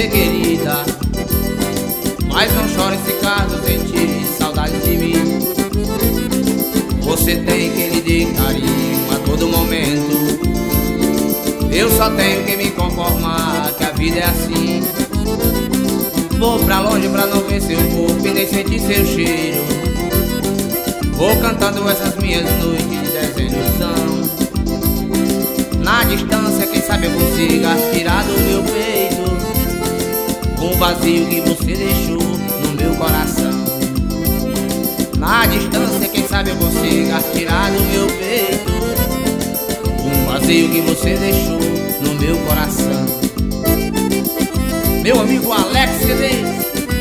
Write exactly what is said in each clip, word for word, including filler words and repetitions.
você, querida, mas não chore se caso sentir saudade de mim. Você tem que lhe dar carinho a todo momento. Eu só tenho que me conformar que a vida é assim. Vou pra longe pra não ver seu corpo e nem sentir seu cheiro. Vou cantando essas minhas noites de desilusão. Na distância, quem sabe eu consiga tirar do meu peito um vazio que você deixou no meu coração. Na distância, quem sabe eu consiga tirar do meu peito um vazio que você deixou no meu coração. Meu amigo Alex C Ds.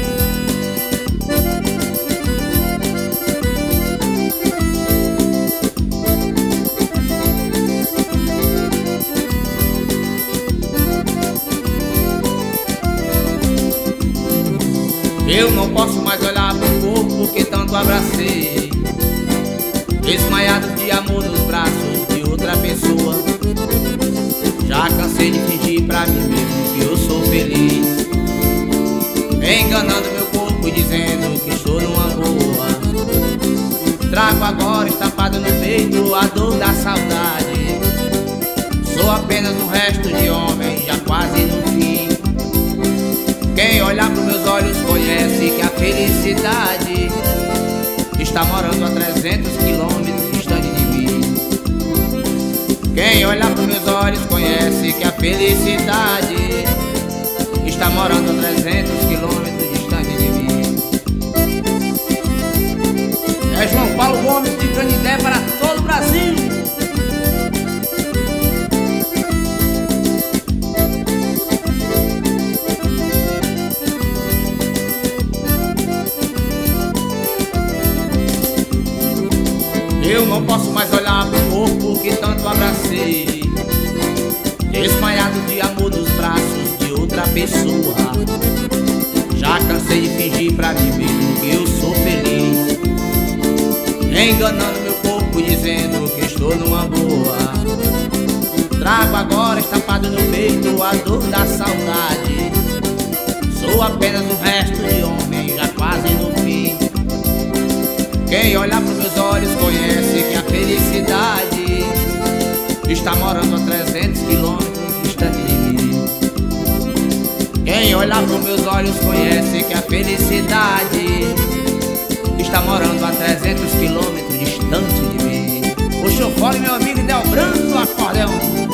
Eu não posso mais olhar pro corpo que tanto abracei, desmaiado de amor nos braços de outra pessoa. Já cansei de fingir pra mim mesmo que eu sou feliz, enganando meu corpo e dizendo que estou numa boa. Trago agora estampado no peito a dor da saudade. Sou apenas um resto de homem, já quase no fim. Quem olhar pros meus olhos conhece que a felicidade está morando a trezentos quilômetros distante de mim. Quem olhar pros meus olhos conhece que a felicidade está morando a trezentos quilômetros distante de mim. É João Paulo Gomes de Canindé para todo o Brasil. Eu não posso mais olhar pro corpo que tanto abracei, desmaiado de amor nos braços de outra pessoa. Já cansei de fingir pra mim mesmo que eu sou feliz, enganando meu corpo dizendo que estou numa boa. Trago agora estampado no peito a dor da saudade. Sou apenas um resto de homem, já quase no fim. Quem olhar pros meus olhos conhece que a felicidade está morando a trezentos quilômetros distante de mim. Quem olhar pros meus olhos conhece que a felicidade está morando a trezentos quilômetros distante de mim. Puxa o fole, meu amigo Del Branco do acordeão.